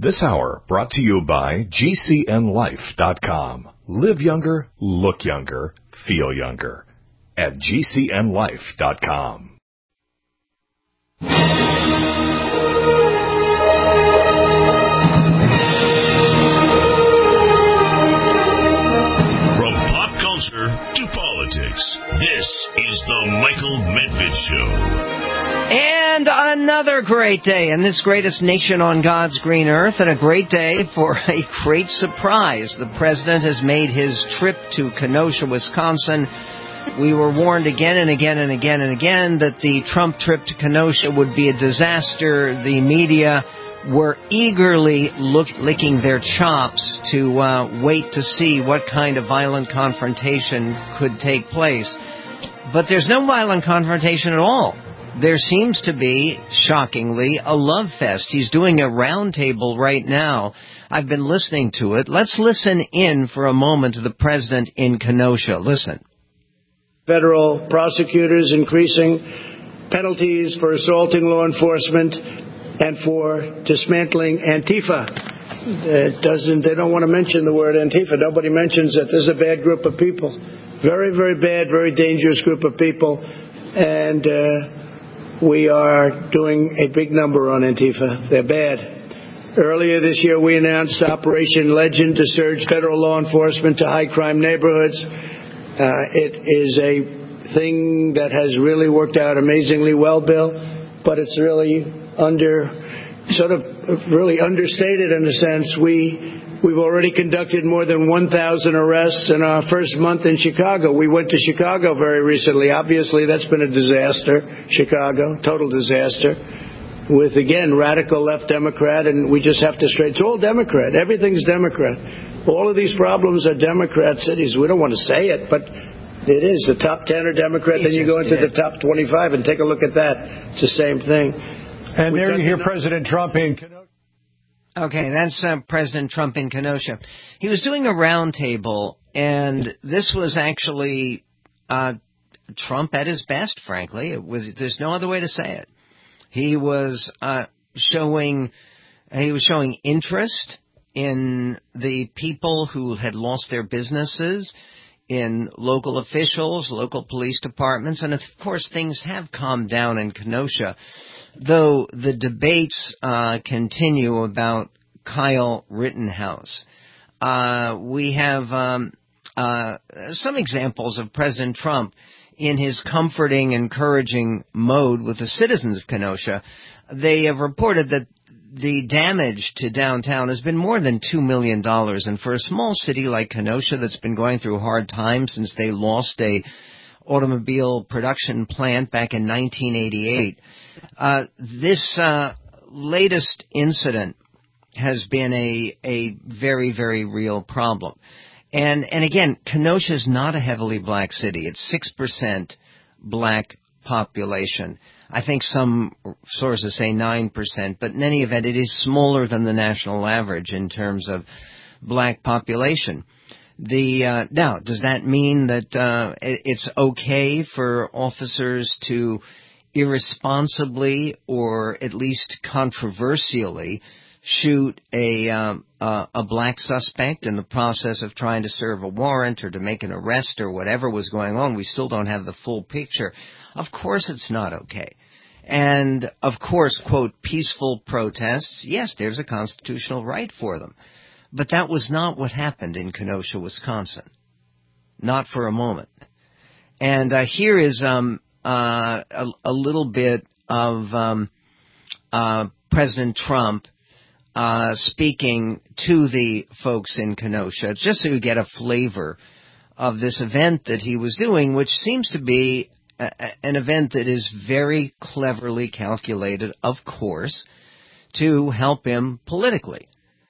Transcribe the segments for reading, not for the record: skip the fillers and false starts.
This hour brought to you by GCNLife.com. Live younger, look younger, feel younger at GCNLife.com. From pop culture to politics, this is the Michael Medved Show. And another great day in this greatest nation on God's green earth, and a great day for a great surprise. The president has made his trip to Kenosha, Wisconsin. We were warned again and again and again and again that the Trump trip to Kenosha would be a disaster. The media were eagerly licking their chops to wait to see what kind of violent confrontation could take place. But there's no violent confrontation at all. There seems to be, shockingly, a love fest. He's doing a roundtable right now. I've been listening to it. Let's listen in for a moment to the president in Kenosha. Listen. Federal prosecutors increasing penalties for assaulting law enforcement and for dismantling Antifa. They don't want to mention the word Antifa. Nobody mentions it. This is a bad group of people. Very, very bad, very dangerous group of people. And we are doing a big number on Antifa. They're bad. Earlier this year, we announced Operation Legend to surge federal law enforcement to high-crime neighborhoods. It is a thing that has really worked out amazingly well, Bill, but it's really really understated in a sense. We've already conducted more than 1,000 arrests in our first month in Chicago. We went to Chicago very recently. Obviously, that's been a disaster. Chicago, total disaster. With, again, radical left Democrat, and we just have to it's all Democrat. Everything's Democrat. All of these problems are Democrat cities. We don't want to say it, but it is. The top 10 are Democrat, then you go into the top 25 and take a look at that. It's the same thing. And there you hear President Trump in Kenosha. Okay, that's President Trump in Kenosha. He was doing a roundtable, and this was actually Trump at his best, frankly. There's no other way to say it. He was showing interest in the people who had lost their businesses, in local officials, local police departments, and of course things have calmed down in Kenosha, though the debates continue about Kyle Rittenhouse. We have some examples of President Trump in his comforting, encouraging mode with the citizens of Kenosha. They have reported that the damage to downtown has been more than $2 million. And for a small city like Kenosha that's been going through hard times since they lost a automobile production plant back in 1988, this latest incident has been a very, very real problem. And again, Kenosha is not a heavily black city. It's 6% black population. I think some sources say 9%, but in any event, it is smaller than the national average in terms of black population. Now, does that mean that it's okay for officers to irresponsibly or at least controversially shoot a black suspect in the process of trying to serve a warrant or to make an arrest or whatever was going on? We still don't have the full picture. Of course it's not okay. And, of course, quote, peaceful protests, yes, there's a constitutional right for them. But that was not what happened in Kenosha, Wisconsin. Not for a moment. And here is a little bit of President Trump speaking to the folks in Kenosha, just so you get a flavor of this event that he was doing, which seems to be an event that is very cleverly calculated, of course, to help him politically.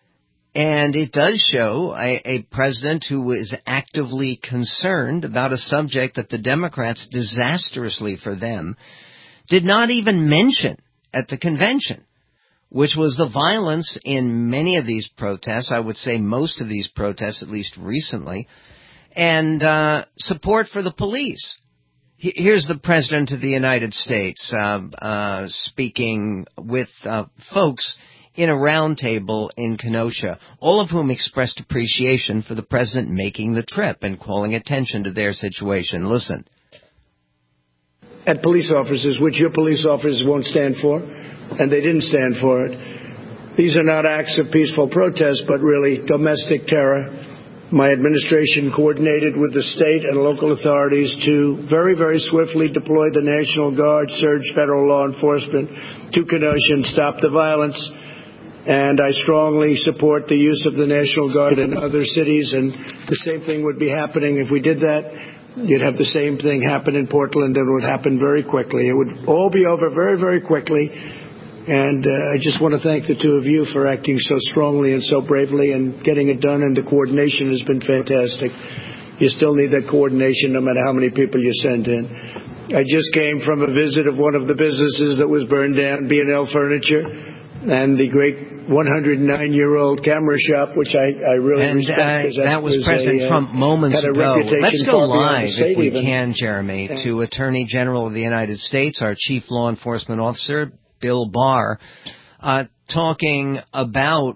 And it does show a president who is actively concerned about a subject that the Democrats, disastrously for them, did not even mention at the convention, which was the violence in many of these protests, I would say most of these protests, at least recently, and support for the police. Here's the President of the United States speaking with folks in a round table in Kenosha, all of whom expressed appreciation for the president making the trip and calling attention to their situation. Listen. At police officers, which your police officers won't stand for, and they didn't stand for it. These are not acts of peaceful protest, but really domestic terror. My administration coordinated with the state and local authorities to very, very swiftly deploy the National Guard, surge federal law enforcement to Kenosha and stop the violence. And I strongly support the use of the National Guard in other cities. And the same thing would be happening if we did that. You'd have the same thing happen in Portland, and it would happen very quickly. It would all be over very, very quickly. And I just want to thank the two of you for acting so strongly and so bravely and getting it done, and the coordination has been fantastic. You still need that coordination no matter how many people you send in. I just came from a visit of one of the businesses that was burned down, B&L Furniture, and the great 109-year-old camera shop, which I really respect. That was President Trump moments ago. Let's go live, if we can, Jeremy, to Attorney General of the United States, our Chief Law Enforcement Officer, Bill Barr, talking about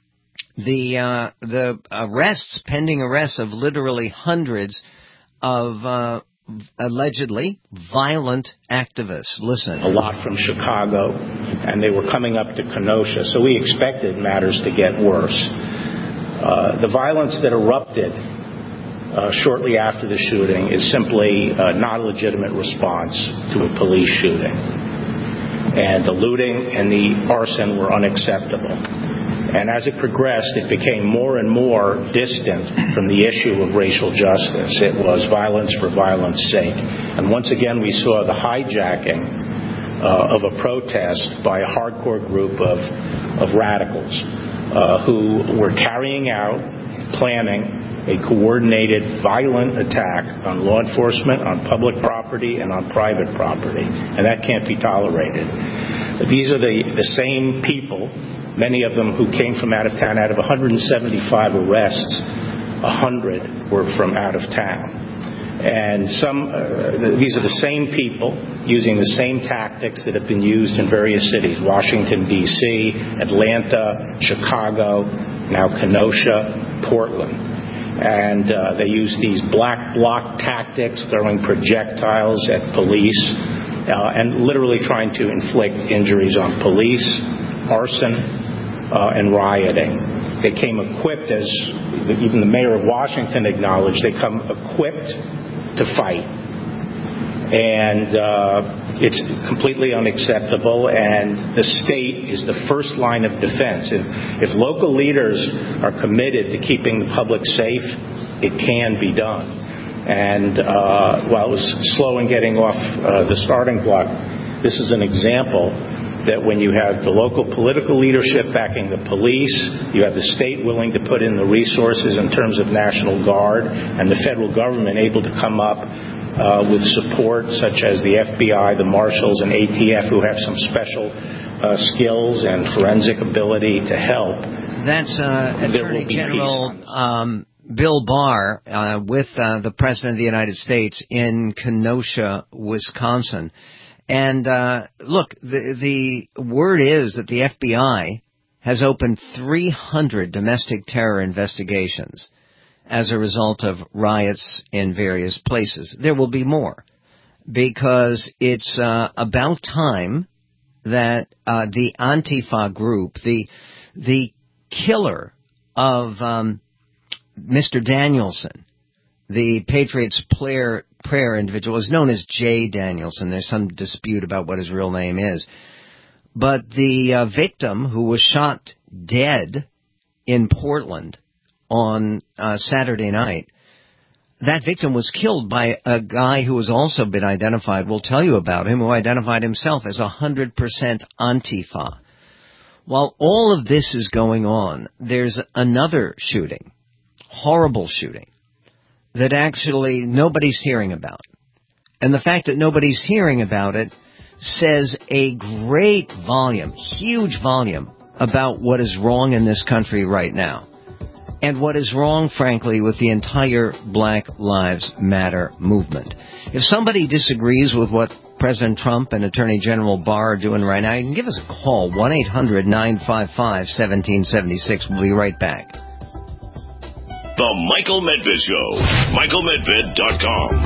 the pending arrests of literally hundreds of allegedly violent activists. Listen. A lot from Chicago, and they were coming up to Kenosha, so we expected matters to get worse. The violence that erupted shortly after the shooting is simply not a legitimate response to a police shooting. And the looting and the arson were unacceptable. And as it progressed, it became more and more distant from the issue of racial justice. It was violence for violence sake. And once again, we saw the hijacking of a protest by a hardcore group of radicals who were carrying out, planning a coordinated, violent attack on law enforcement, on public property, and on private property. And that can't be tolerated. These are the same people, many of them who came from out of town. Out of 175 arrests, 100 were from out of town. And these are the same people using the same tactics that have been used in various cities: Washington, D.C., Atlanta, Chicago, now Kenosha, Portland. And they use these black bloc tactics, throwing projectiles at police, and literally trying to inflict injuries on police, arson, and rioting. They came equipped, as even the mayor of Washington acknowledged, they come equipped to fight. And it's completely unacceptable, and the state is the first line of defense. If local leaders are committed to keeping the public safe, it can be done. And while it was slow in getting off the starting block, this is an example that when you have the local political leadership backing the police, you have the state willing to put in the resources in terms of National Guard, and the federal government able to come up with support such as the FBI, the Marshals, and ATF, who have some special skills and forensic ability to help. That's Attorney General Bill Barr with the President of the United States in Kenosha, Wisconsin. And look, the word is that the FBI has opened 300 domestic terror investigations as a result of riots in various places. There will be more, because it's about time that the Antifa group, the killer of Mr. Danielson, the Patriots prayer individual, is known as Jay Danielson. There's some dispute about what his real name is. But the victim who was shot dead in Portland on Saturday night, that victim was killed by a guy who has also been identified, we'll tell you about him, who identified himself as 100% Antifa. While all of this is going on, there's another shooting, horrible shooting, that actually nobody's hearing about. And the fact that nobody's hearing about it says a great volume, huge volume, about what is wrong in this country right now. and what is wrong, frankly, with the entire Black Lives Matter movement. If somebody disagrees with what President Trump and Attorney General Barr are doing right now, you can give us a call, 1-800-955-1776. We'll be right back. The Michael Medved Show. MichaelMedved.com.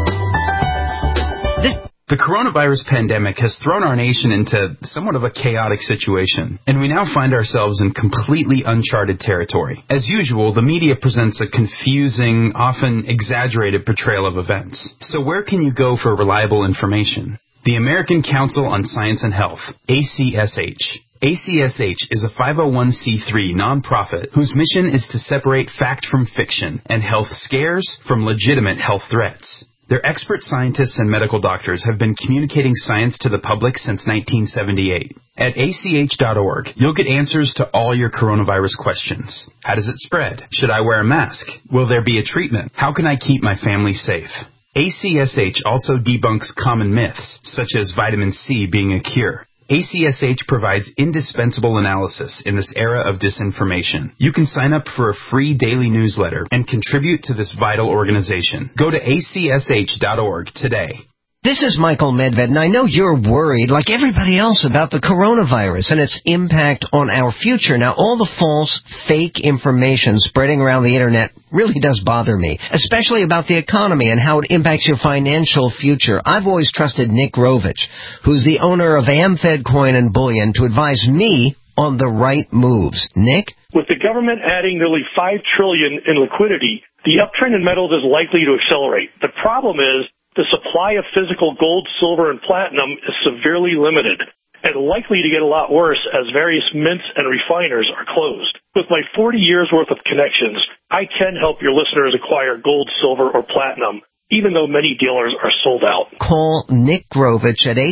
The coronavirus pandemic has thrown our nation into somewhat of a chaotic situation, and we now find ourselves in completely uncharted territory. As usual, the media presents a confusing, often exaggerated portrayal of events. So where can you go for reliable information? The American Council on Science and Health, ACSH. ACSH is a 501c3 nonprofit whose mission is to separate fact from fiction and health scares from legitimate health threats. Their expert scientists and medical doctors have been communicating science to the public since 1978. At ACH.org, you'll get answers to all your coronavirus questions. How does it spread? Should I wear a mask? Will there be a treatment? How can I keep my family safe? ACSH also debunks common myths, such as vitamin C being a cure. ACSH provides indispensable analysis in this era of disinformation. You can sign up for a free daily newsletter and contribute to this vital organization. Go to acsh.org today. This is Michael Medved, and I know you're worried, like everybody else, about the coronavirus and its impact on our future. Now, all the false, fake information spreading around the Internet really does bother me, especially about the economy and how it impacts your financial future. I've always trusted Nick Rovich, who's the owner of AmFed Coin and Bullion, to advise me on the right moves. Nick? With the government adding nearly $5 trillion in liquidity, the uptrend in metals is likely to accelerate. The problem is, the supply of physical gold, silver, and platinum is severely limited and likely to get a lot worse as various mints and refiners are closed. With my 40 years' worth of connections, I can help your listeners acquire gold, silver, or platinum, even though many dealers are sold out. Call Nick Grovich at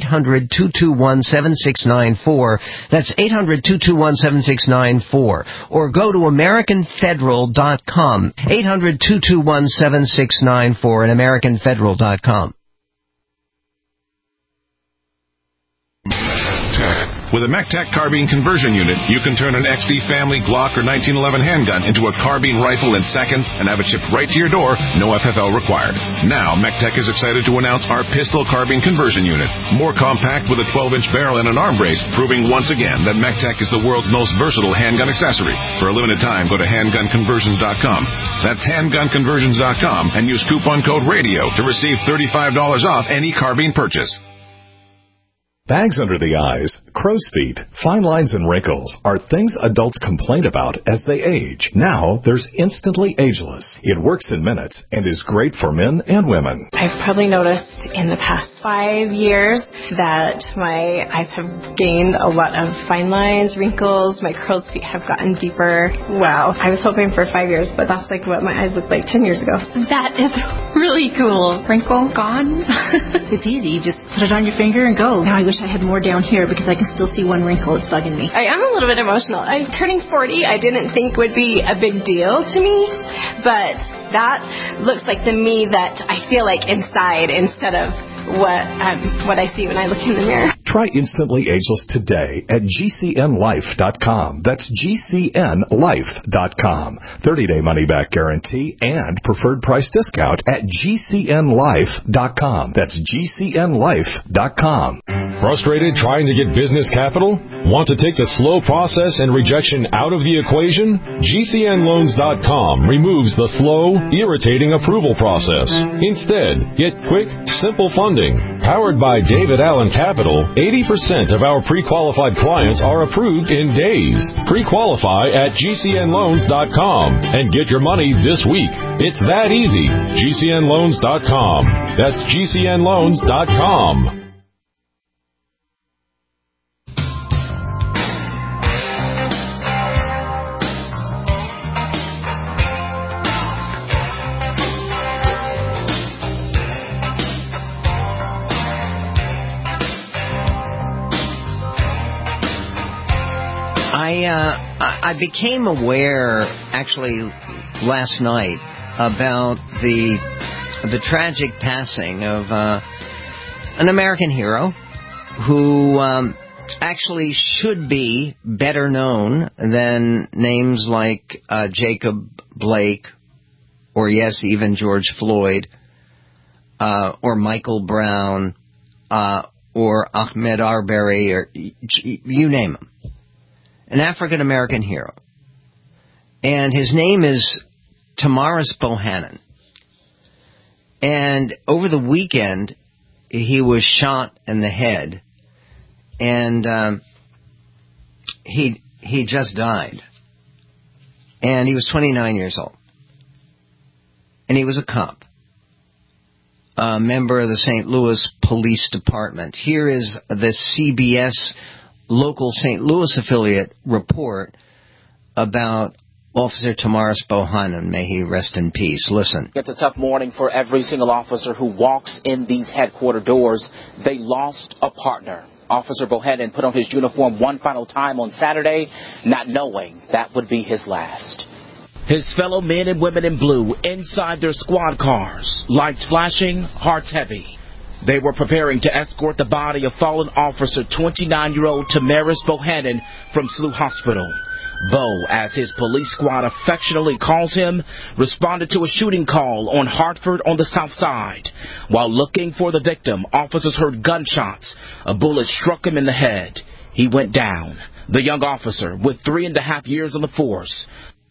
800-221-7694. That's 800-221-7694. Or go to AmericanFederal.com. 800-221-7694 and AmericanFederal.com. With a MacTac carbine conversion unit, you can turn an XD family Glock or 1911 handgun into a carbine rifle in seconds and have it shipped right to your door, no FFL required. Now, MacTac is excited to announce our pistol carbine conversion unit. More compact with a 12-inch barrel and an arm brace, proving once again that MacTac is the world's most versatile handgun accessory. For a limited time, go to handgunconversions.com. That's handgunconversions.com and use coupon code RADIO to receive $35 off any carbine purchase. Bags under the eyes, crow's feet, fine lines and wrinkles are things adults complain about as they age. Now, there's Instantly Ageless. It works in minutes and is great for men and women. I've probably noticed in the past 5 years that my eyes have gained a lot of fine lines, wrinkles, my crow's feet have gotten deeper. Wow. I was hoping for 5 years, but that's like what my eyes looked like 10 years ago. That is really cool. Wrinkle gone. It's easy. You just put it on your finger and go. Now I wish I had more down here because I can still see one wrinkle. It's bugging me. I am a little bit emotional. I'm turning 40. I didn't think would be a big deal to me, but that looks like the me that I feel like inside instead of what I see when I look in the mirror. Try Instantly Ageless today at GCNLife.com. That's GCNLife.com. 30-day money-back guarantee and preferred price discount at GCNLife.com. That's GCNLife.com. Frustrated trying to get business capital? Want to take the slow process and rejection out of the equation? GCNLoans.com removes the slow, irritating approval process. Instead, get quick, simple funding. Powered by David Allen Capital, 80% of our pre-qualified clients are approved in days. Pre-qualify at GCNLoans.com and get your money this week. It's that easy. GCNLoans.com. That's GCNLoans.com. I became aware, actually, last night about the tragic passing of an American hero who actually should be better known than names like Jacob Blake, or yes, even George Floyd, or Michael Brown, or Ahmaud Arbery, or you name him. An African-American hero. And his name is Tomiris Bohannon. And over the weekend, he was shot in the head, and he just died. And he was 29 years old. And he was a cop, a member of the St. Louis Police Department. Here is the CBS local St. Louis affiliate report about Officer Tomiris Bohannon. May he rest in peace. Listen. It's a tough morning for every single officer who walks in these headquarters doors. They lost a partner. Officer Bohannon put on his uniform one final time on Saturday, not knowing that would be his last. His fellow men and women in blue inside their squad cars, lights flashing, hearts heavy. They were preparing to escort the body of fallen officer 29-year-old Tomiris Bohannon from SLU Hospital. Bo, as his police squad affectionately calls him, responded to a shooting call on Hartford on the south side. While looking for the victim, officers heard gunshots. A bullet struck him in the head. He went down. The young officer, with 3.5 years on the force.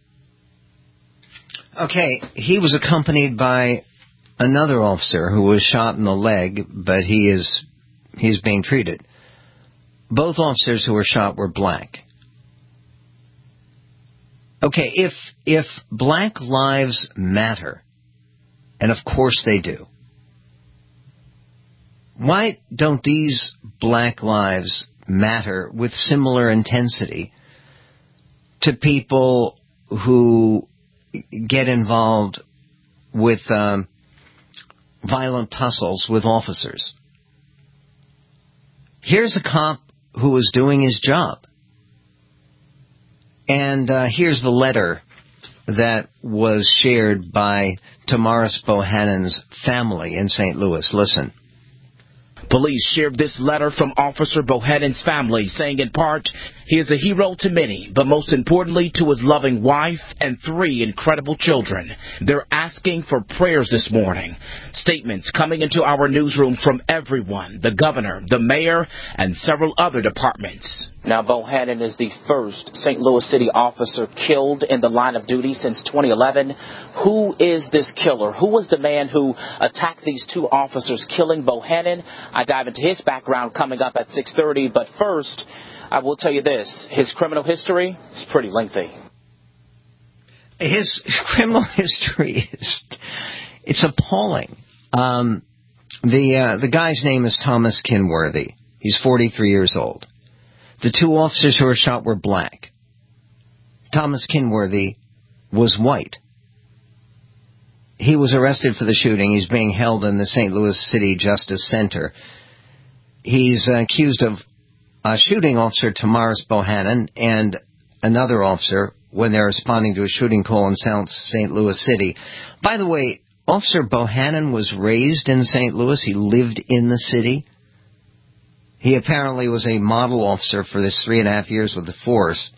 Okay, he was accompanied by another officer who was shot in the leg, but he's being treated. Both officers who were shot were black. Okay, if Black Lives Matter, and of course they do, why don't these Black lives matter with similar intensity to people who get involved with violent tussles with officers? Here's a cop who was doing his job. And here's the letter that was shared by Tomiris Bohannon's family in St. Louis. Listen. Police shared this letter from Officer Bohannon's family, saying in part, he is a hero to many, but most importantly to his loving wife and 3 incredible children. They're asking for prayers this morning. Statements coming into our newsroom from everyone, the governor, the mayor, and several other departments. Now, Bohannon is the first St. Louis City officer killed in the line of duty since 2011. Who is this killer? Who was the man who attacked these 2 officers, killing Bohannon? I dive into his background coming up at 6:30, but first, I will tell you this. His criminal history is pretty lengthy. His criminal history it's appalling. The guy's name is Thomas Kinworthy. He's 43 years old. The 2 officers who were shot were black. Thomas Kinworthy was white. He was arrested for the shooting. He's being held in the St. Louis City Justice Center. He's accused of shooting Officer Tomiris Bohannon and another officer when they're responding to a shooting call in South St. Louis City. By the way, Officer Bohannon was raised in St. Louis. He lived in the city. He apparently was a model officer for this 3.5 years with the force.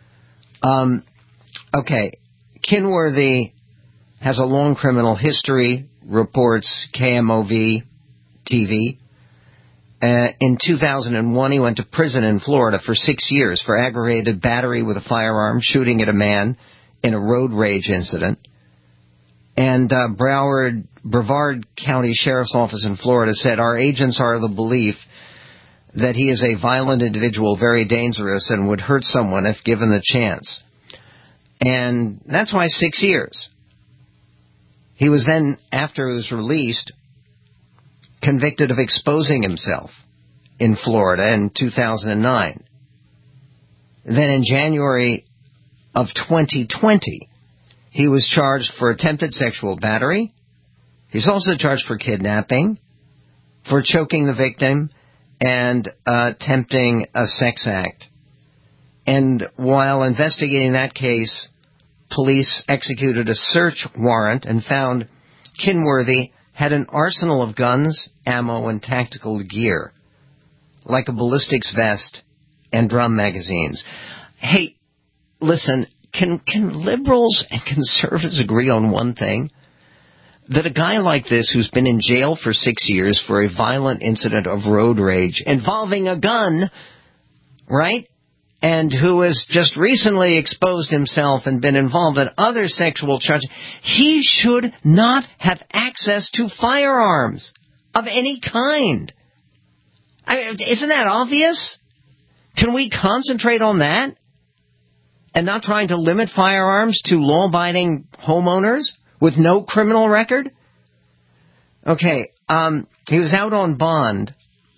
Okay, Kinworthy has a long criminal history, reports KMOV TV. In 2001, he went to prison in Florida for 6 years for aggravated battery with a firearm, shooting at a man in a road rage incident. And Brevard County Sheriff's Office in Florida said, our agents are of the belief that he is a violent individual, very dangerous, and would hurt someone if given the chance. And that's why 6 years. He was then, after he was released, convicted of exposing himself in Florida in 2009. Then in January of 2020, he was charged for attempted sexual battery. He's also charged for kidnapping, for choking the victim, and attempting a sex act. And while investigating that case, police executed a search warrant and found Kinworthy had an arsenal of guns, ammo, and tactical gear, like a ballistics vest and drum magazines. Hey, listen, can liberals and conservatives agree on one thing? That a guy like this, who's been in jail for 6 years for a violent incident of road rage involving a gun, right, and who has just recently exposed himself and been involved in other sexual charges, he should not have access to firearms of any kind. Isn't that obvious? Can we concentrate on that and not trying to limit firearms to law-abiding homeowners with no criminal record? Okay, he was out on bond,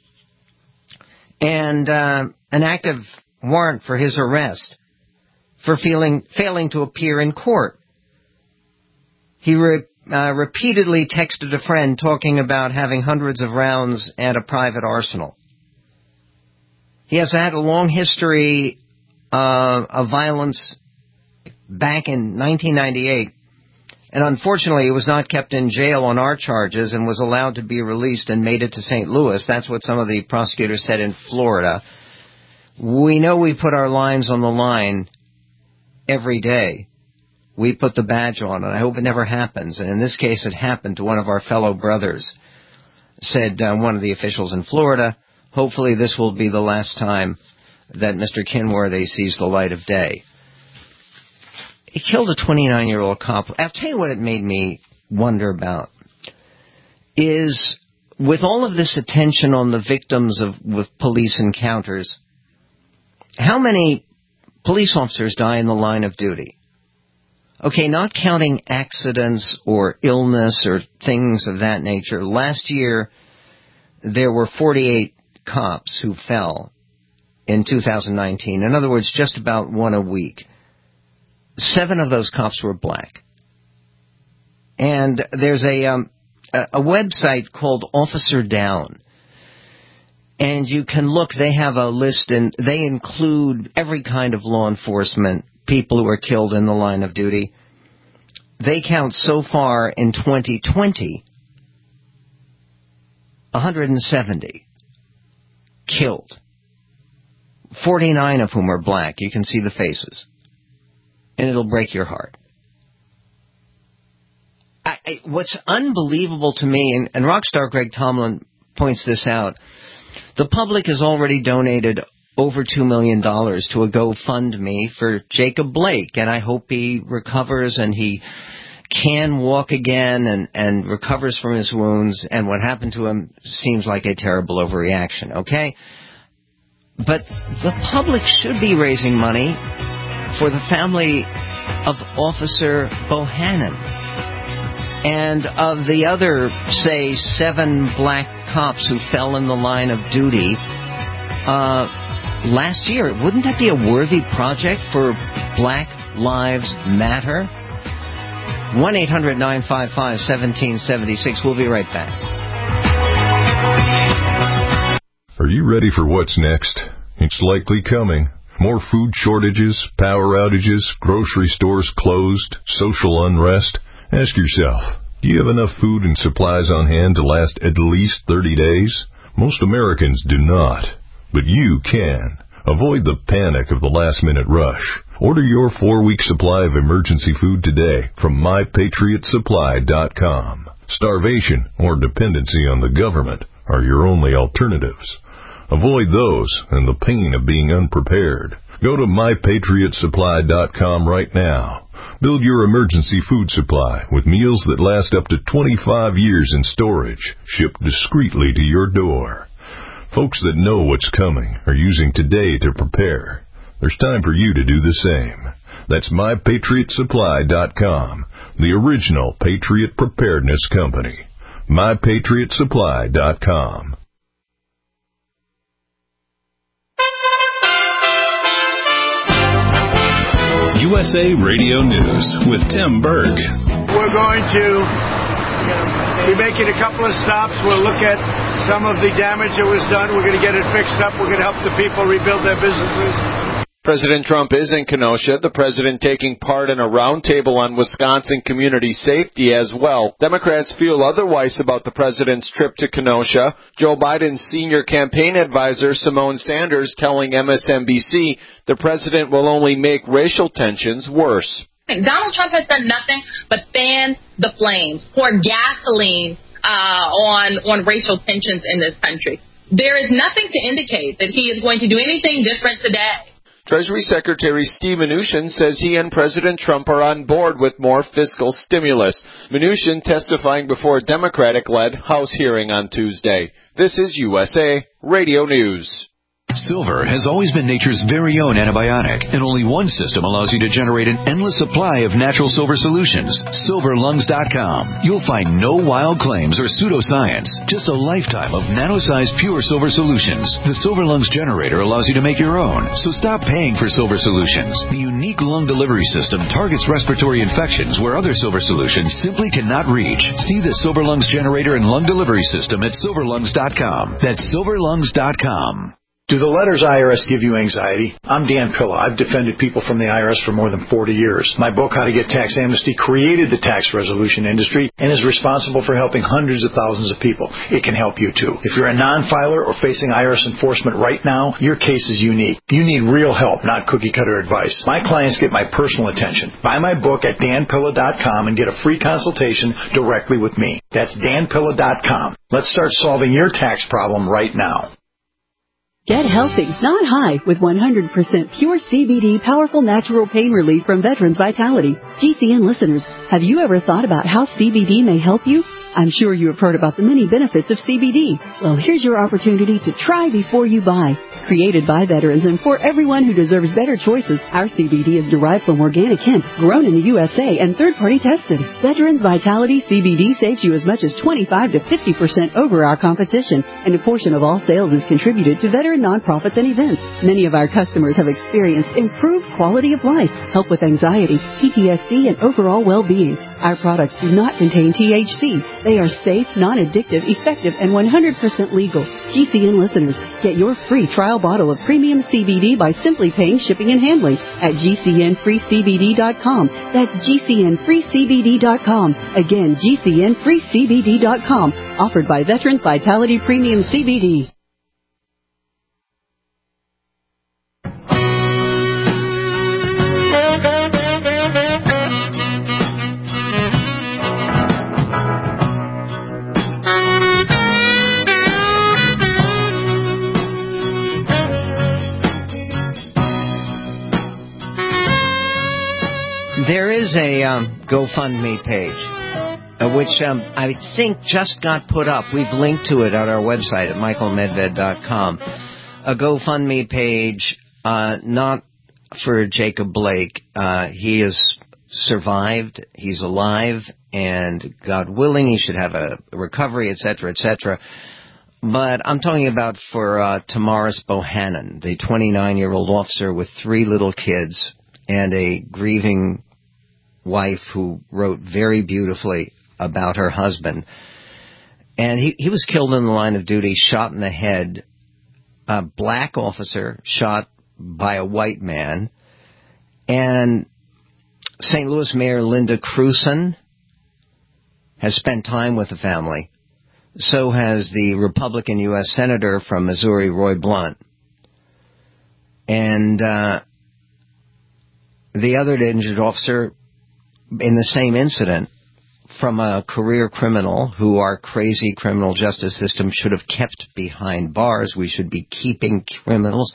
and an active warrant for his arrest for failing to appear in court. He repeatedly texted a friend talking about having hundreds of rounds and a private arsenal. He has had a long history of violence back in 1998, and unfortunately he was not kept in jail on our charges and was allowed to be released and made it to St. Louis. That's what some of the prosecutors said in Florida. We know we put our lives on the line every day. We put the badge on, and I hope it never happens. And in this case, it happened to one of our fellow brothers, said one of the officials in Florida. Hopefully this will be the last time that Mr. Kenworthy sees the light of day. He killed a 29-year-old cop. I'll tell you what it made me wonder about is, with all of this attention on the victims with police encounters, how many police officers die in the line of duty? Okay, not counting accidents or illness or things of that nature. Last year, there were 48 cops who fell in 2019. In other words, just about one a week. 7 of those cops were black. And there's a website called Officer Down. And you can look, they have a list, and they include every kind of law enforcement, people who are killed in the line of duty. They count so far in 2020, 170 killed. 49 of whom are black. You can see the faces. And it'll break your heart. What's unbelievable to me, and Rockstar Greg Tomlin points this out, the public has already donated over $2 million to a GoFundMe for Jacob Blake, and I hope he recovers and he can walk again and recovers from his wounds, and what happened to him seems like a terrible overreaction, okay? But the public should be raising money for the family of Officer Bohannon and of the other, say, 7 black cops who fell in the line of duty last year. Wouldn't that be a worthy project for Black Lives Matter? 1-800-955-1776. We'll be right back. Are you ready for what's next? It's likely coming. More food shortages, power outages, grocery stores closed, social unrest. Ask yourself, do you have enough food and supplies on hand to last at least 30 days? Most Americans do not, but you can. Avoid the panic of the last-minute rush. Order your 4-week supply of emergency food today from MyPatriotSupply.com. Starvation or dependency on the government are your only alternatives. Avoid those and the pain of being unprepared. Go to MyPatriotSupply.com right now. Build your emergency food supply with meals that last up to 25 years in storage, shipped discreetly to your door. Folks that know what's coming are using today to prepare. There's time for you to do the same. That's MyPatriotSupply.com, the original Patriot Preparedness Company. MyPatriotSupply.com. USA Radio News with Tim Berg. We're going to be making a couple of stops. We'll look at some of the damage that was done. We're going to get it fixed up. We're going to help the people rebuild their businesses. President Trump is in Kenosha, the president taking part in a roundtable on Wisconsin community safety as well. Democrats feel otherwise about the president's trip to Kenosha. Joe Biden's senior campaign advisor, Simone Sanders, telling MSNBC the president will only make racial tensions worse. Donald Trump has done nothing but fan the flames, pour gasoline on racial tensions in this country. There is nothing to indicate that he is going to do anything different today. Treasury Secretary Steve Mnuchin says he and President Trump are on board with more fiscal stimulus. Mnuchin testifying before a Democratic-led House hearing on Tuesday. This is USA Radio News. Silver has always been nature's very own antibiotic, and only one system allows you to generate an endless supply of natural silver solutions. SilverLungs.com. You'll find no wild claims or pseudoscience, just a lifetime of nano-sized pure silver solutions. The Silver Lungs generator allows you to make your own, so stop paying for silver solutions. The unique lung delivery system targets respiratory infections where other silver solutions simply cannot reach. See the Silver Lungs generator and lung delivery system at SilverLungs.com. That's SilverLungs.com. Do the letters IRS give you anxiety? I'm Dan Pilla. I've defended people from the IRS for more than 40 years. My book, How to Get Tax Amnesty, created the tax resolution industry and is responsible for helping hundreds of thousands of people. It can help you, too. If you're a non-filer or facing IRS enforcement right now, your case is unique. You need real help, not cookie-cutter advice. My clients get my personal attention. Buy my book at danpilla.com and get a free consultation directly with me. That's danpilla.com. Let's start solving your tax problem right now. Get healthy, not high, with 100% pure CBD powerful natural pain relief from Veterans Vitality. GCN listeners, have you ever thought about how CBD may help you? I'm sure you have heard about the many benefits of CBD. Well, here's your opportunity to try before you buy. Created by veterans and for everyone who deserves better choices, our CBD is derived from organic hemp, grown in the USA, and third-party tested. Veterans Vitality CBD saves you as much as 25 to 50% over our competition, and a portion of all sales is contributed to veteran nonprofits and events. Many of our customers have experienced improved quality of life, help with anxiety, PTSD, and overall well-being. Our products do not contain THC. They are safe, non-addictive, effective, and 100% legal. GCN listeners, get your free trial bottle of premium CBD by simply paying shipping and handling at GCNFreeCBD.com. That's GCNFreeCBD.com. Again, GCNFreeCBD.com. Offered by Veterans Vitality Premium CBD. There is a GoFundMe page, which I think just got put up. We've linked to it on our website at michaelmedved.com. A GoFundMe page, not for Jacob Blake. He has survived. He's alive, and God willing, he should have a recovery, etc., etc. But I'm talking about for Tamaris Bohannon, the 29-year-old officer with 3 little kids and a grieving wife who wrote very beautifully about her husband. And he was killed in the line of duty, shot in the head. A black officer shot by a white man. And St. Louis Mayor Linda Crewson has spent time with the family. So has the Republican U.S. Senator from Missouri, Roy Blunt. And the other injured officer in the same incident from a career criminal who our crazy criminal justice system should have kept behind bars. We should be keeping criminals.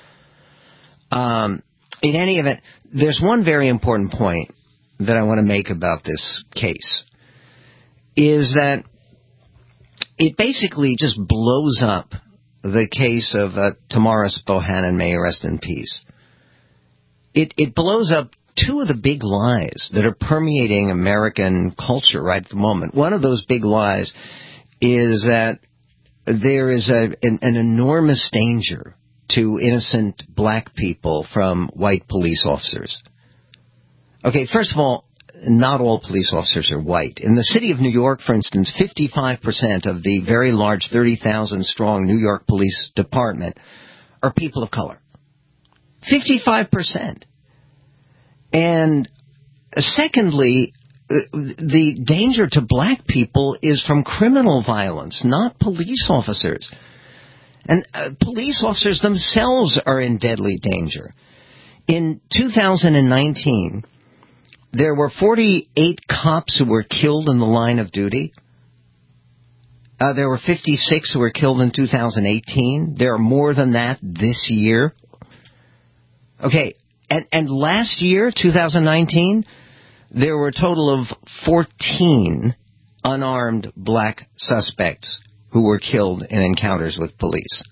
In any event, there's one very important point that I want to make about this case, is that it basically just blows up the case of Tamaris Bohannon, may he rest in peace. It blows up 2 of the big lies that are permeating American culture right at the moment. One of those big lies is that there is an enormous danger to innocent black people from white police officers. Okay, first of all, not all police officers are white. In the city of New York, for instance, 55% of the very large 30,000-strong New York Police Department are people of color. 55%. And secondly, the danger to black people is from criminal violence, not police officers. And police officers themselves are in deadly danger. In 2019, there were 48 cops who were killed in the line of duty. There were 56 who were killed in 2018. There are more than that this year. Okay, and last year, 2019, there were a total of 14 unarmed black suspects who were killed in encounters with police.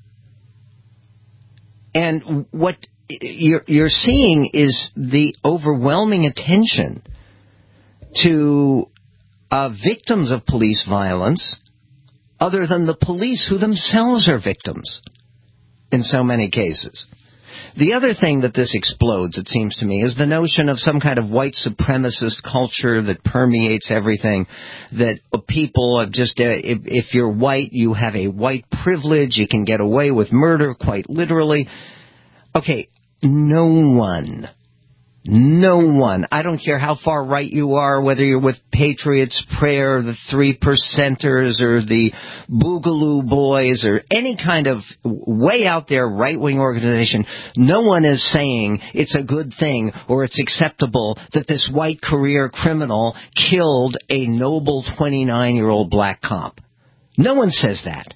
And what you're seeing is the overwhelming attention to victims of police violence other than the police who themselves are victims in so many cases. The other thing that this explodes, it seems to me, is the notion of some kind of white supremacist culture that permeates everything, that people have just, if you're white, you have a white privilege, you can get away with murder, quite literally. Okay, no one, I don't care how far right you are, whether you're with Patriots Prayer, the 3%ers, or the Boogaloo Boys, or any kind of way out there right-wing organization, no one is saying it's a good thing or it's acceptable that this white career criminal killed a noble 29-year-old black cop. No one says that,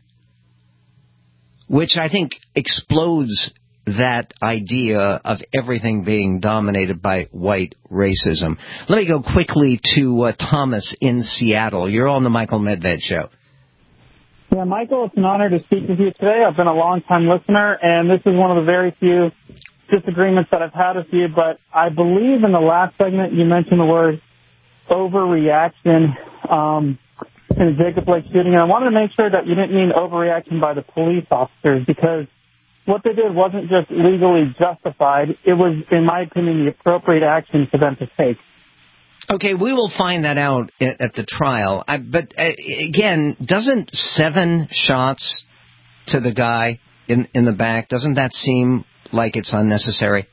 which I think explodes that idea of everything being dominated by white racism. Let me go quickly to Thomas in Seattle. You're on the Michael Medved Show. Yeah, Michael, it's an honor to speak with you today. I've been a long-time listener, and this is one of the very few disagreements that I've had with you, but I believe in the last segment you mentioned the word overreaction in the Jacob Blake shooting, and I wanted to make sure that you didn't mean overreaction by the police officers, because what they did wasn't just legally justified. It was, in my opinion, the appropriate action for them to take. Okay, we will find that out at the trial. But again, doesn't 7 shots to the guy in the back, doesn't that seem like it's unnecessary?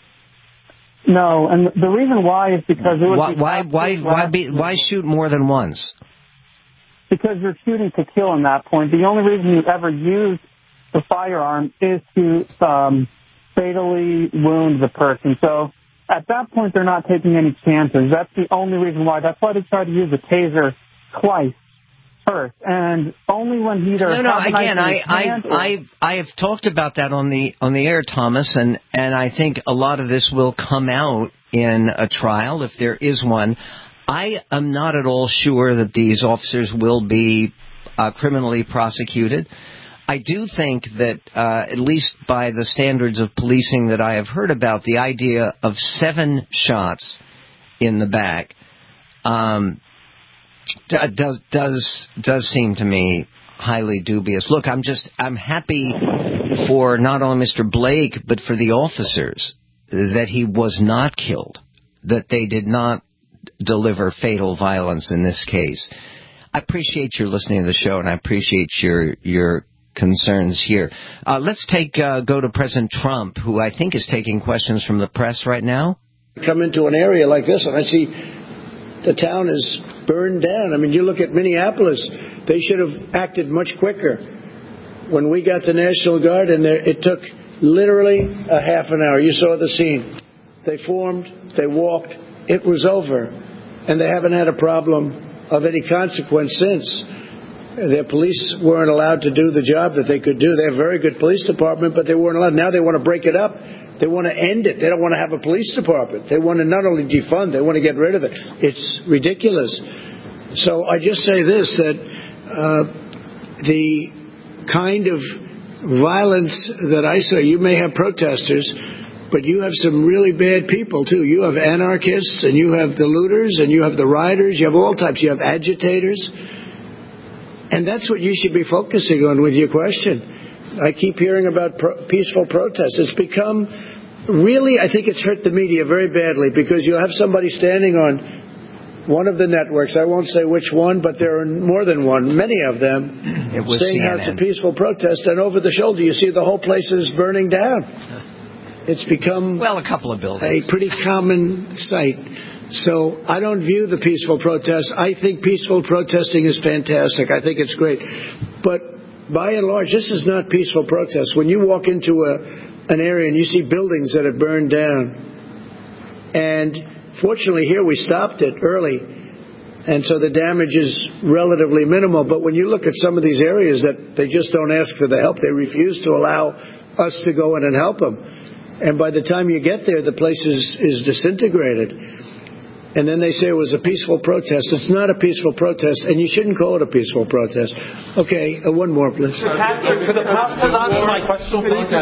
No, and the reason why is because it was... Why shoot more than once? Because you're shooting to kill in that point. The only reason you ever use the firearm is to fatally wound the person. So at that point, they're not taking any chances. That's the only reason why. That's why they try to use the taser twice first, and only when either. I have talked about that on the air, Thomas, and I think a lot of this will come out in a trial if there is one. I am not at all sure that these officers will be criminally prosecuted. I do think that, at least by the standards of policing that I have heard about, the idea of 7 shots in the back does seem to me highly dubious. Look, I'm happy for not only Mr. Blake, but for the officers that he was not killed, that they did not deliver fatal violence in this case. I appreciate your listening to the show, and I appreciate your concerns here. Let's go to President Trump, who I think is taking questions from the press right now. Come into an area like this, and I see the town is burned down. I mean, you look at Minneapolis, they should have acted much quicker. When we got the National Guard in there, it took literally a half an hour. You saw the scene. They formed, they walked, it was over. And they haven't had a problem of any consequence since. Their police weren't allowed to do the job that they could do. They have a very good police department, but they weren't allowed. Now they want to break it up. They want to end it. They don't want to have a police department. They want to not only defund, they want to get rid of it. It's ridiculous. So I just say this, that the kind of violence that I saw, you may have protesters, but you have some really bad people, too. You have anarchists, and you have the looters, and you have the rioters. You have all types. You have agitators. And that's what you should be focusing on with your question. I keep hearing about peaceful protests. It's become really, I think it's hurt the media very badly, because you have somebody standing on one of the networks, I won't say which one, but there are more than one, many of them, saying how it's a peaceful protest, and over the shoulder you see the whole place is burning down. It's become a couple of buildings. A pretty common sight. So I don't view the peaceful protest. I think peaceful protesting is fantastic. I think it's great. But by and large, this is not peaceful protest. When you walk into an area and you see buildings that have burned down, and fortunately here we stopped it early, and so the damage is relatively minimal. But when you look at some of these areas that they just don't ask for the help, they refuse to allow us to go in and help them. And by the time you get there, the place is disintegrated. And then they say it was a peaceful protest. It's not a peaceful protest, and you shouldn't call it a peaceful protest. Okay, one more, please. My question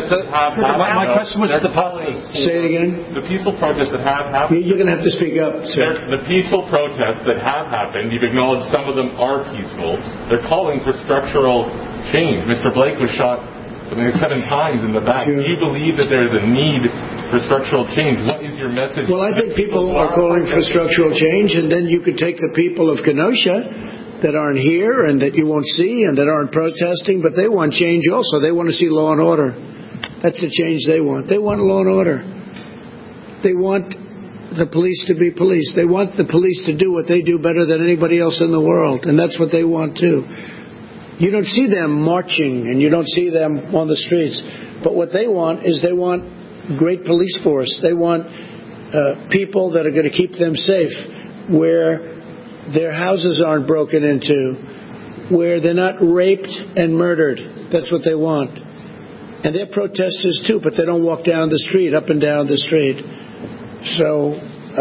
was to the policy. Say it again. The peaceful protests that have happened. You're going to have to speak up, sir. The peaceful protests that have happened, you've acknowledged some of them are peaceful. They're calling for structural change. Mr. Blake was shot 7 times in the back. Sure. Do you believe that there is a need for structural change? What is your message? Well, I think people are calling for structural change, and then you could take the people of Kenosha that aren't here and that you won't see and that aren't protesting, but they want change also. They want to see law and order. That's the change they want. They want law and order. They want the police to be police. They want the police to do what they do better than anybody else in the world, and that's what they want too. You don't see them marching and you don't see them on the streets. But what they want is they want great police force. They want people that are going to keep them safe, where their houses aren't broken into, where they're not raped and murdered. That's what they want. And they're protesters too, but they don't walk down the street, up and down the street. So,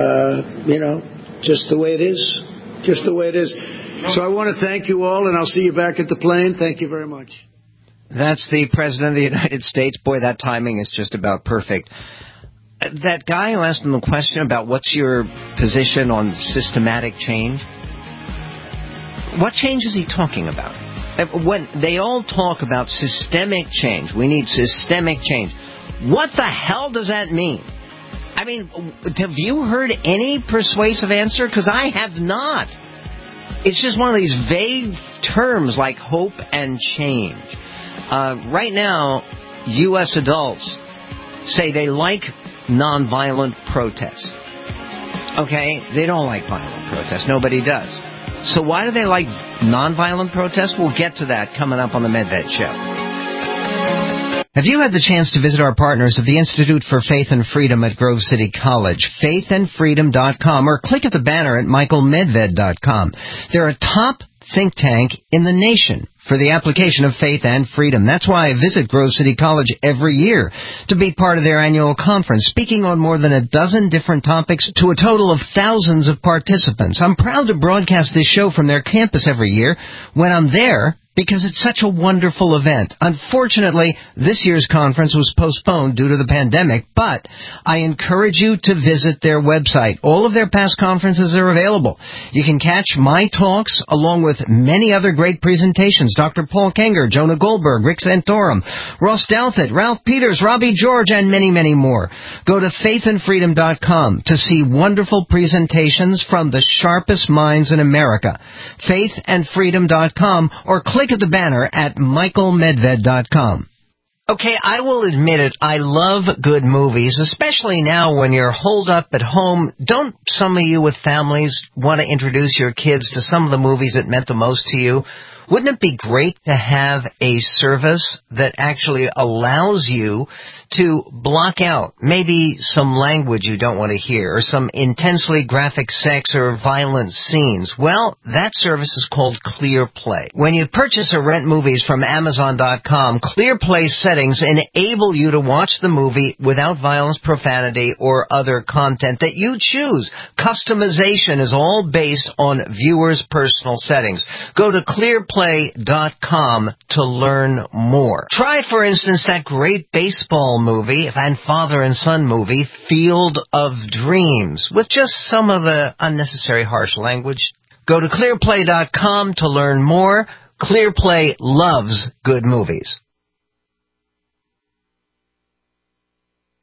just the way it is. Just the way it is. So I want to thank you all, and I'll see you back at the plane. Thank you very much. That's the President of the United States. Boy, that timing is just about perfect. That guy who asked him the question about what's your position on systematic change, what change is he talking about? When they all talk about systemic change, we need systemic change. What the hell does that mean? I mean, have you heard any persuasive answer? Because I have not. It's just one of these vague terms like hope and change. Right now, U.S. adults say they like nonviolent protest. Okay? They don't like violent protest. Nobody does. So why do they like nonviolent protest? We'll get to that coming up on the Medved Show. Have you had the chance to visit our partners at the Institute for Faith and Freedom at Grove City College, faithandfreedom.com, or click at the banner at michaelmedved.com. They're a top think tank in the nation for the application of faith and freedom. That's why I visit Grove City College every year to be part of their annual conference, speaking on more than a dozen different topics to a total of thousands of participants. I'm proud to broadcast this show from their campus every year when I'm there, because it's such a wonderful event. Unfortunately, this year's conference was postponed due to the pandemic, but I encourage you to visit their website. All of their past conferences are available. You can catch my talks along with many other great presentations. Dr. Paul Kenger, Jonah Goldberg, Rick Santorum, Ross Douthat, Ralph Peters, Robbie George, and many, many more. Go to faithandfreedom.com to see wonderful presentations from the sharpest minds in America. faithandfreedom.com, or click at the banner at michaelmedved.com. Okay, I will admit it, I love good movies, especially now when you're holed up at home. Don't some of you with families want to introduce your kids to some of the movies that meant the most to you? Wouldn't it be great to have a service that actually allows you to block out maybe some language you don't want to hear or some intensely graphic sex or violent scenes? Well, that service is called ClearPlay. When you purchase or rent movies from Amazon.com, ClearPlay settings enable you to watch the movie without violence, profanity, or other content that you choose. Customization is all based on viewers' personal settings. Go to ClearPlay.com to learn more. Try, for instance, that great baseball movie and father and son movie, Field of Dreams, with just some of the unnecessary harsh language. Go to ClearPlay.com to learn more. ClearPlay loves good movies.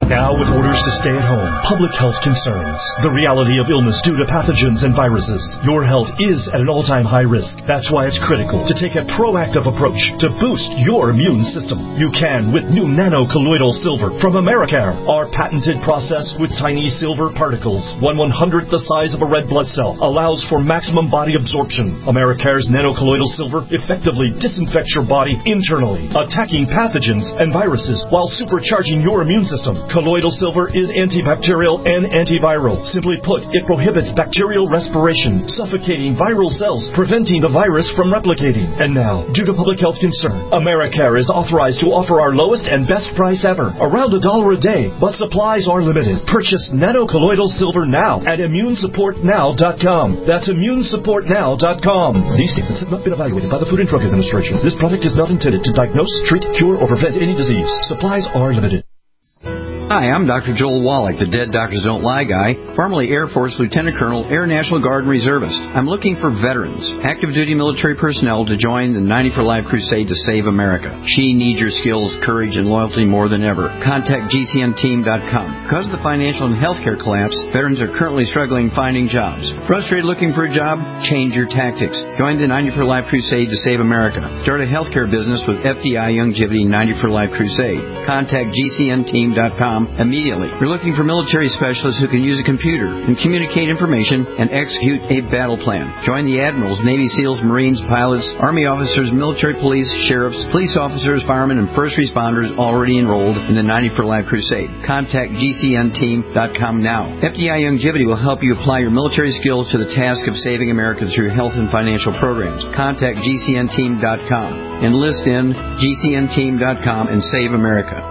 Now with orders to stay at home, public health concerns, the reality of illness due to pathogens and viruses, your health is at an all-time high risk. That's why it's critical to take a proactive approach to boost your immune system. You can with new nano-colloidal silver from Americare. Our patented process with tiny silver particles, 1/100th the size of a red blood cell, allows for maximum body absorption. Americare's nano-colloidal silver effectively disinfects your body internally, attacking pathogens and viruses while supercharging your immune system. Colloidal silver is antibacterial and antiviral. Simply put, it prohibits bacterial respiration, suffocating viral cells, preventing the virus from replicating. And now, due to public health concern, Americare is authorized to offer our lowest and best price ever, around $1 a day, but supplies are limited. Purchase nano-colloidal silver now at immunesupportnow.com. That's immunesupportnow.com. These statements have not been evaluated by the Food and Drug Administration. This product is not intended to diagnose, treat, cure, or prevent any disease. Supplies are limited. Hi, I'm Dr. Joel Wallach, the Dead Doctors Don't Lie guy, formerly Air Force Lieutenant Colonel, Air National Guard and Reservist. I'm looking for veterans, active duty military personnel to join the 90 for Life crusade to save America. She needs your skills, courage, and loyalty more than ever. Contact GCNteam.com. Because of the financial and healthcare collapse, veterans are currently struggling finding jobs. Frustrated looking for a job? Change your tactics. Join the 90 for Life crusade to save America. Start a healthcare business with FDI Youngevity 90 for Life crusade. Contact GCNteam.com immediately. We're looking for military specialists who can use a computer and communicate information and execute a battle plan. Join the admirals, Navy SEALs, Marines, pilots, Army officers, military police, sheriffs, police officers, firemen, and first responders already enrolled in the 90 for Life crusade. Contact GCNteam.com now. FDI Youngevity will help you apply your military skills to the task of saving America through health and financial programs. Contact GCNteam.com. Enlist in GCNteam.com and save America.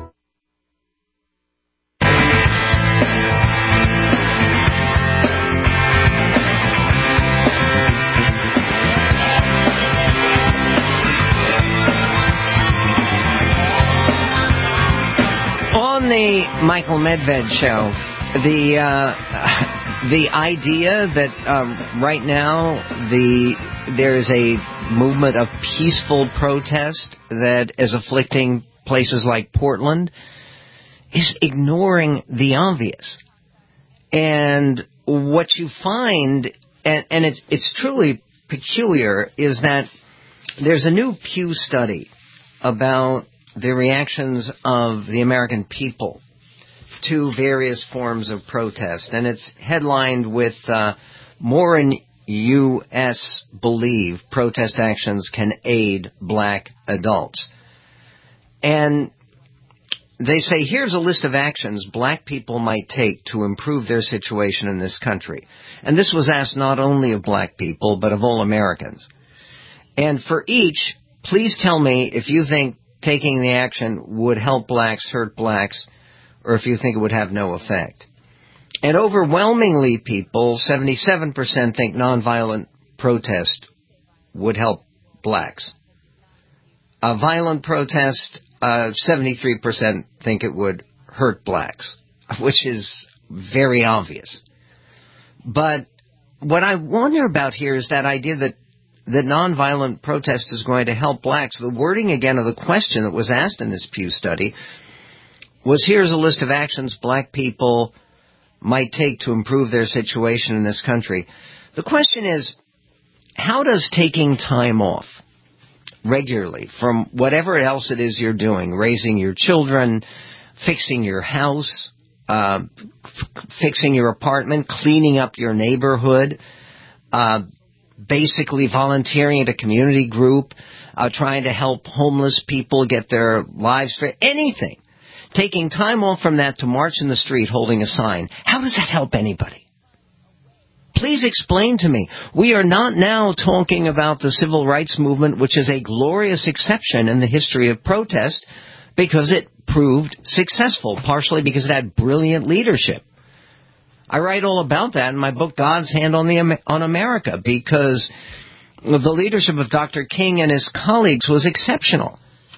The Michael Medved show, the idea that right now there is a movement of peaceful protest that is afflicting places like Portland is ignoring the obvious. And what you find, and it's truly peculiar, is that there's a new Pew study about the reactions of the American people to various forms of protest. And it's headlined with more in U.S. believe protest actions can aid black adults. And they say, here's a list of actions black people might take to improve their situation in this country. And this was asked not only of black people, but of all Americans. And for each, please tell me if you think taking the action would help blacks, hurt blacks, or if you think it would have no effect. And overwhelmingly people, 77% think nonviolent protest would help blacks. A violent protest, 73% think it would hurt blacks, which is very obvious. But what I wonder about here is that idea that nonviolent protest is going to help blacks. The wording again of the question that was asked in this Pew study was, here's a list of actions black people might take to improve their situation in this country. The question is, how does taking time off regularly from whatever else it is you're doing, raising your children, fixing your house, fixing your apartment, cleaning up your neighborhood, basically volunteering at a community group, trying to help homeless people get their lives straight, anything. Taking time off from that to march in the street holding a sign. How does that help anybody? Please explain to me. We are not now talking about the civil rights movement, which is a glorious exception in the history of protest because it proved successful, partially because it had brilliant leadership. I write all about that in my book, God's Hand on America, because the leadership of Dr. King and his colleagues was exceptional.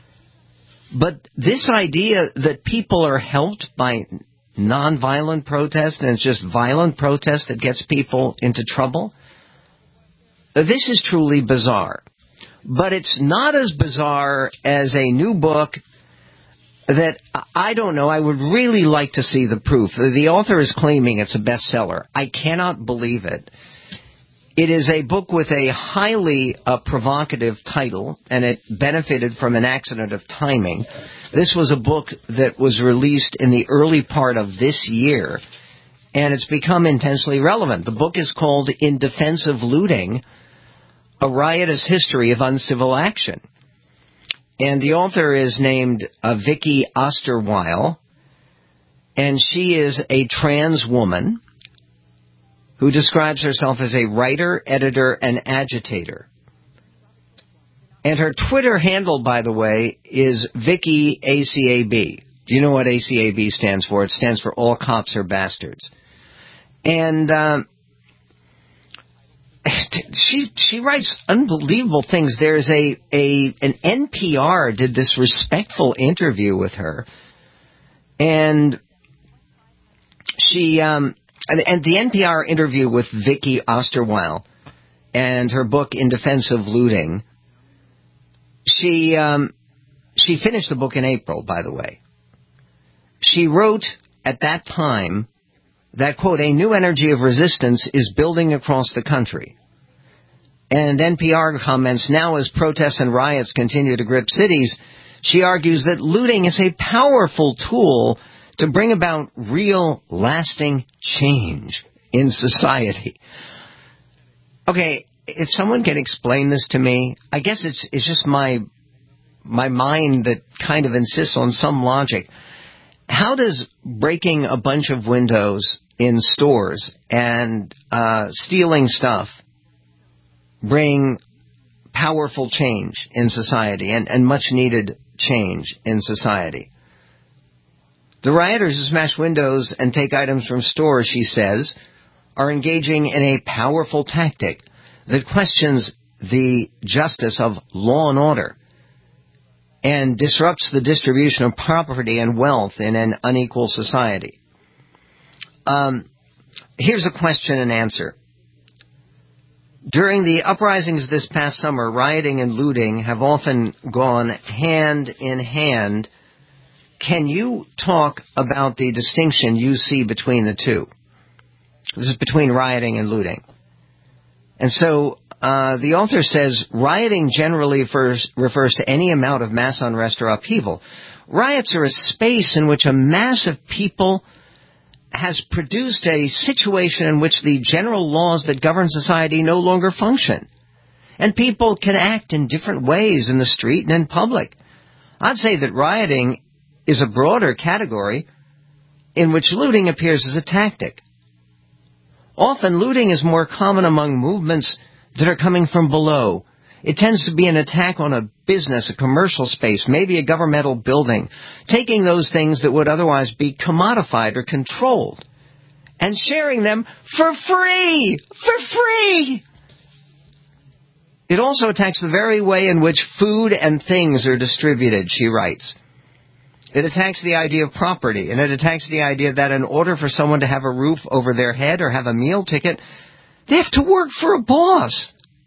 But this idea that people are helped by nonviolent protest and it's just violent protest that gets people into trouble, this is truly bizarre. But it's not as bizarre as a new book that I don't know. I would really like to see the proof. The author is claiming it's a bestseller. I cannot believe it. It is a book with a highly provocative title, and it benefited from an accident of timing. This was a book that was released in the early part of this year, and it's become intensely relevant. The book is called In Defense of Looting, A Riotous History of Uncivil Action. And the author is named Vicky Osterweil, and she is a trans woman who describes herself as a writer, editor, and agitator. And her Twitter handle, by the way, is Vicky ACAB. Do you know what ACAB stands for? It stands for All Cops Are Bastards. And she writes unbelievable things. There's an NPR did this respectful interview with her, and she and the NPR interview with Vicky Osterweil and her book In Defense of Looting. She finished the book in April, by the way. She wrote at that time that, quote, a new energy of resistance is building across the country. And NPR comments, now as protests and riots continue to grip cities, she argues that looting is a powerful tool to bring about real, lasting change in society. Okay, if someone can explain this to me, I guess it's just my mind that kind of insists on some logic. How does breaking a bunch of windows in stores and stealing stuff bring powerful change in society and much needed change in society? The rioters who smash windows and take items from stores, she says, are engaging in a powerful tactic that questions the justice of law and order and disrupts the distribution of property and wealth in an unequal society. Here's a question and answer. During the uprisings this past summer, rioting and looting have often gone hand in hand. Can you talk about the distinction you see between the two? This is between rioting and looting. And so the author says, rioting generally refers to any amount of mass unrest or upheaval. Riots are a space in which a mass of people has produced a situation in which the general laws that govern society no longer function. And people can act in different ways in the street and in public. I'd say that rioting is a broader category in which looting appears as a tactic. Often looting is more common among movements that are coming from below. It tends to be an attack on a business, a commercial space, maybe a governmental building, taking those things that would otherwise be commodified or controlled and sharing them for free! For free! It also attacks the very way in which food and things are distributed, she writes. It attacks the idea of property, and it attacks the idea that in order for someone to have a roof over their head or have a meal ticket, they have to work for a boss.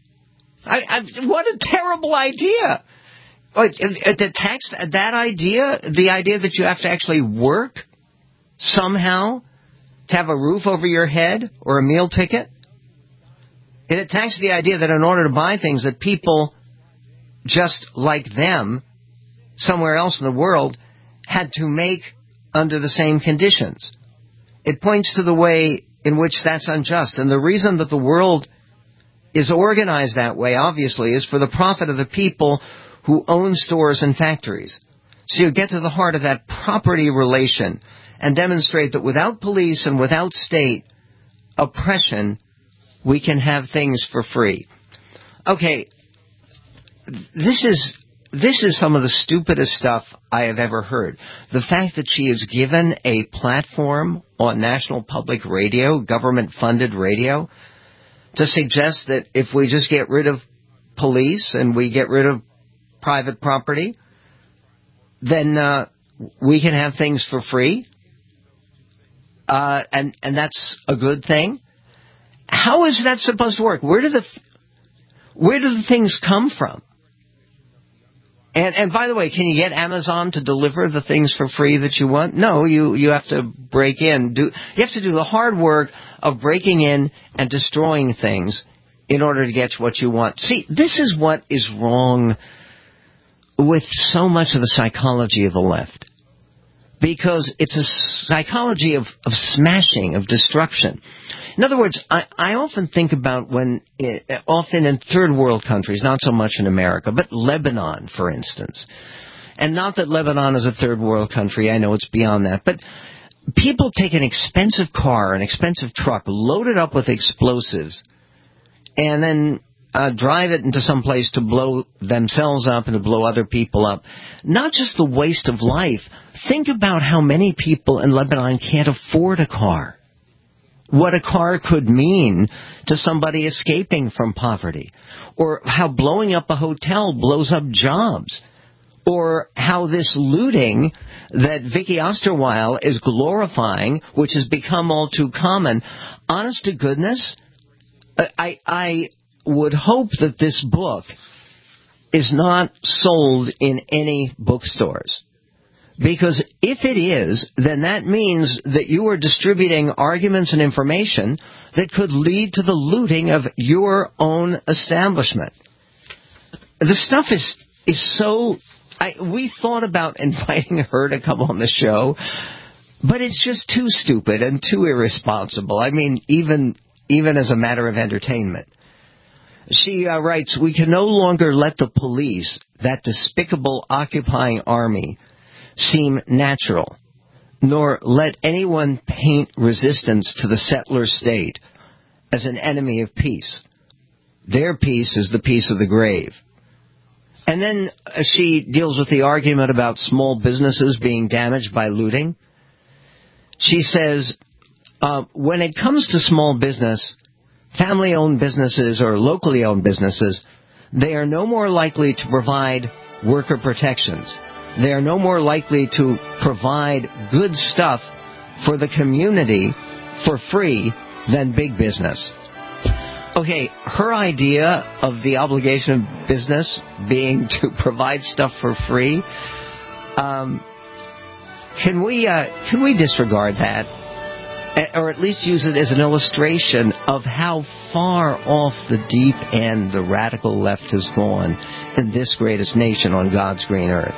What a terrible idea. It attacks that idea, the idea that you have to actually work somehow to have a roof over your head or a meal ticket. It attacks the idea that in order to buy things that people just like them somewhere else in the world had to make under the same conditions. It points to the way in which that's unjust. And the reason that the world is organized that way, obviously, is for the profit of the people who own stores and factories. So you get to the heart of that property relation and demonstrate that without police and without state oppression, we can have things for free. Okay, this is some of the stupidest stuff I have ever heard. The fact that she is given a platform on National Public Radio, government-funded radio, to suggest that if we just get rid of police and we get rid of private property, then we can have things for free, and that's a good thing. How is that supposed to work? Where do the things come from? And by the way, can you get Amazon to deliver the things for free that you want? No, you have to break in. You have to do the hard work of breaking in and destroying things in order to get what you want. See, this is what is wrong with so much of the psychology of the left. Because it's a psychology of smashing, of destruction. In other words, I often think about often in third world countries, not so much in America, but Lebanon, for instance. And not that Lebanon is a third world country, I know it's beyond that, but people take an expensive car, an expensive truck, load it up with explosives, and then drive it into some place to blow themselves up and to blow other people up. Not just the waste of life. Think about how many people in Lebanon can't afford a car. What a car could mean to somebody escaping from poverty. Or how blowing up a hotel blows up jobs. Or how this looting that Vicky Osterweil is glorifying, which has become all too common. Honest to goodness, I would hope that this book is not sold in any bookstores. Because if it is, then that means that you are distributing arguments and information that could lead to the looting of your own establishment. The stuff is so... we thought about inviting her to come on the show, but it's just too stupid and too irresponsible. I mean, even as a matter of entertainment. She writes, "We can no longer let the police, that despicable occupying army, seem natural, nor let anyone paint resistance to the settler state as an enemy of peace. Their peace is the peace of the grave." And then she deals with the argument about small businesses being damaged by looting. She says, when it comes to small business, family-owned businesses or locally owned businesses, they are no more likely to provide worker protections. They are no more likely to provide good stuff for the community for free than big business. Okay, her idea of the obligation of business being to provide stuff for free, can we disregard that? Or at least use it as an illustration of how far off the deep end the radical left has gone in this greatest nation on God's green earth.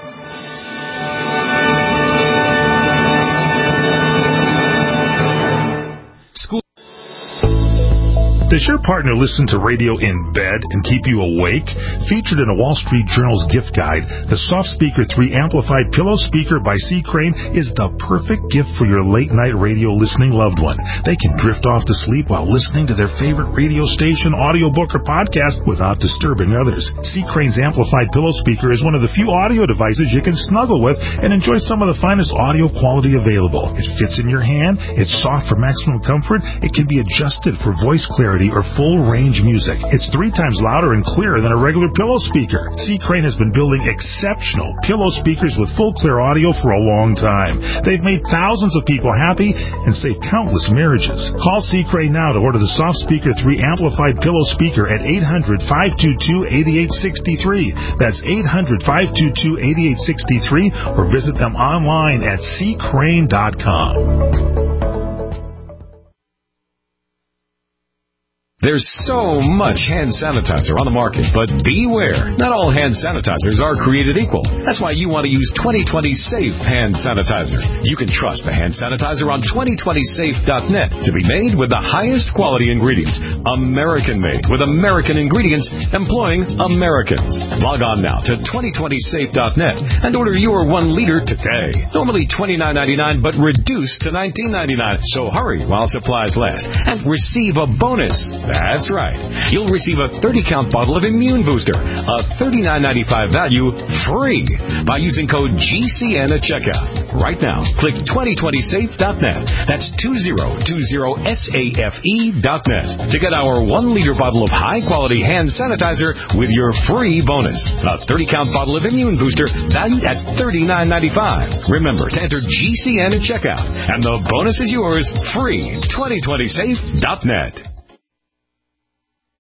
Does your partner listen to radio in bed and keep you awake? Featured in a Wall Street Journal's gift guide, the Soft Speaker 3 Amplified Pillow Speaker by C. Crane is the perfect gift for your late-night radio listening loved one. They can drift off to sleep while listening to their favorite radio station, audiobook, or podcast without disturbing others. C. Crane's Amplified Pillow Speaker is one of the few audio devices you can snuggle with and enjoy some of the finest audio quality available. It fits in your hand, it's soft for maximum comfort, it can be adjusted for voice clarity or full-range music. It's 3 times louder and clearer than a regular pillow speaker. C. Crane has been building exceptional pillow speakers with full clear audio for a long time. They've made thousands of people happy and saved countless marriages. Call C. Crane now to order the Soft Speaker 3 Amplified Pillow Speaker at 800-522-8863. That's 800-522-8863, or visit them online at ccrane.com. There's so much hand sanitizer on the market, but beware. Not all hand sanitizers are created equal. That's why you want to use 2020 Safe hand sanitizer. You can trust the hand sanitizer on 2020safe.net to be made with the highest quality ingredients. American-made with American ingredients employing Americans. Log on now to 2020safe.net and order your 1 liter today. Normally $29.99, but reduced to $19.99. So hurry while supplies last and receive a bonus. That's right. You'll receive a 30-count bottle of Immune Booster, a $39.95 value, free by using code GCN at checkout. Right now, click 2020safe.net. That's 2020safe.net to get our 1-liter bottle of high-quality hand sanitizer with your free bonus. A 30-count bottle of Immune Booster valued at $39.95. Remember to enter GCN at checkout, and the bonus is yours, free. 2020safe.net.